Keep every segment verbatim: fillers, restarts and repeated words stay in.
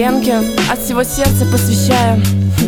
Ленке от всего сердца посвящаю.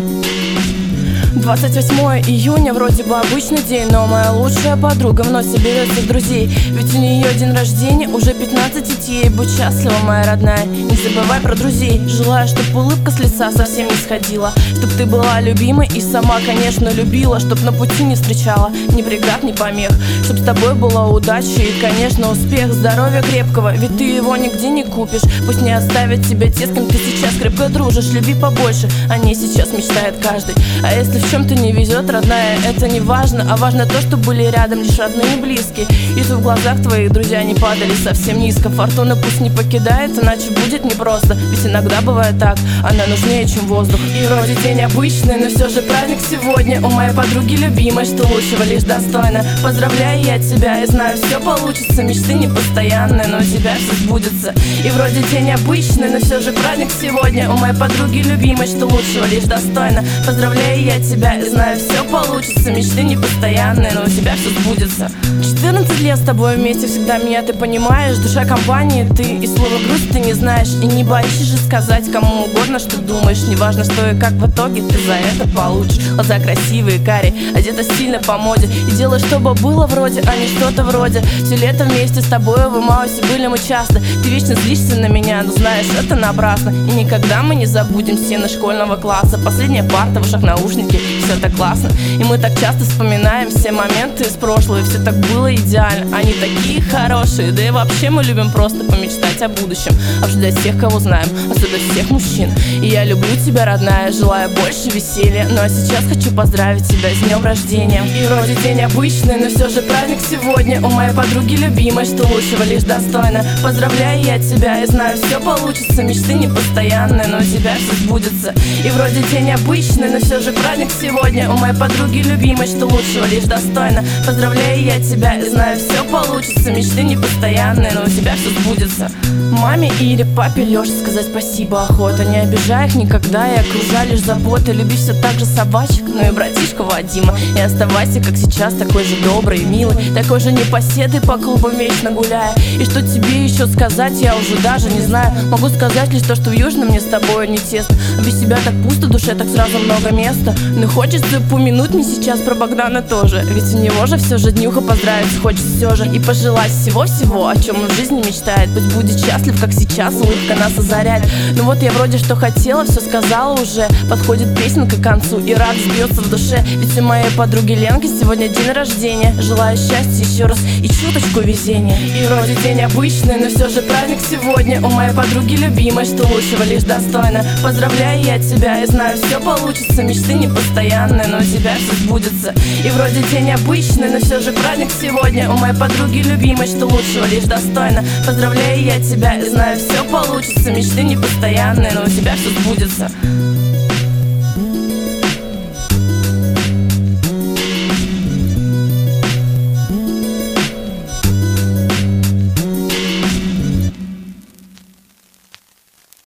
Двадцать восьмое июня, вроде бы обычный день, но моя лучшая подруга вновь соберется в друзей. Ведь у нее день рождения, уже пятнадцать детей. Будь счастлива, моя родная, не забывай про друзей. Желаю, чтоб улыбка с лица совсем не сходила, чтоб ты была любимой и сама, конечно, любила, чтоб на пути не встречала ни преград, ни помех, чтоб с тобой была удача и, конечно, успех. Здоровья крепкого, ведь ты его нигде не купишь. Пусть не оставят тебя те, с кем ты сейчас крепко дружишь. Люби побольше, о ней сейчас мечтает каждый. А если в чем-то не везет, родная, это не важно, а важно то, что были рядом лишь родные и близкие. И что в глазах твоих друзья не падали совсем низко. Фортуна пусть не покидает, иначе будет непросто. Ведь иногда бывает так, она нужнее, чем воздух. И вроде день обычный, но все же праздник сегодня. У моей подруги любимой, что лучшего лишь достойно. Поздравляю я тебя и знаю, все получится. Мечты непостоянные, но у тебя все сбудется. И вроде день обычный, но все же праздник сегодня. У моей подруги любимой, что лучшего лишь достойно. Поздравляю я тебя и знаю, все получится. Мечты непостоянные, но у тебя все сбудется. Четырнадцать лет с тобой вместе, всегда меня ты понимаешь. Душа компании ты, и слова грусть ты не знаешь. И не боишься же сказать кому угодно, что думаешь. Неважно что и как, в итоге ты за это получишь. Глаза красивые, карие, одета стильно по моде. И делай, чтобы было вроде, а не что-то вроде. Все лето вместе с тобой в Эмаусе были мы часто. Ты вечно злишься на меня, но знаешь, это напрасно. И никогда мы не забудем стены школьного класса. Последняя парта, в ушах наушники, все так классно. И мы так часто вспоминаем все моменты из прошлого. И все так было идеально, они такие хорошие. Да и вообще мы любим просто помечтать о будущем, обсуждать всех, кого знаем, особенно всех мужчин. И я люблю тебя, родная, желаю больше веселья. Ну а сейчас хочу поздравить тебя с днем рождения. И вроде день обычный, но все же праздник сегодня. У моей подруги любимой, что лучшего лишь достойно. Поздравляю я тебя и знаю, все получится. Мечты непостоянные, но у тебя все сбудется. И вроде день обычный, но все же праздник сегодня. У моей подруги любимой, что лучшего лишь достойно. Поздравляю я тебя и знаю, все получится. Мечты непостоянные, но у тебя все сбудется. Маме или папе Лёше сказать спасибо охота. Не обижай их никогда и окружай лишь заботы. Люби все так же собачек, ну и братишку Вадима. И оставайся, как сейчас, такой же добрый и милый, такой же непоседой по клубам вечно гуляя. И что тебе еще сказать, я уже даже не знаю. Могу сказать лишь то, что в Южном мне с тобой не тесно. А без тебя так пусто, душе так сразу много места. Но хочется упомянуть мне сейчас про Богдана тоже. Ведь у него же все же днюха поздравить хочется все же. И пожелать всего-всего, о чем он в жизни мечтает. Пусть будет счастлив, как сейчас, улыбка нас озаряет. Ну вот я вроде что хотела, все сказала уже. Подходит песенка к концу и рад сбьется в душе. Ведь у моей подруги Ленки сегодня день рождения. Желаю счастья еще раз и чуточку везения. И вроде день обычный, но все же праздник сегодня. У моей подруги любимой, что лучшего лишь достойно. Поздравляю я тебя и знаю, все получится. Мечты непостоянные, но у тебя все сбудется. И вроде день обычный, но все же праздник сегодня. У моей подруги любимой, что лучшего лишь достойно. Поздравляю я тебя и знаю, все получится. Мечты непостоянные, но у тебя все сбудется.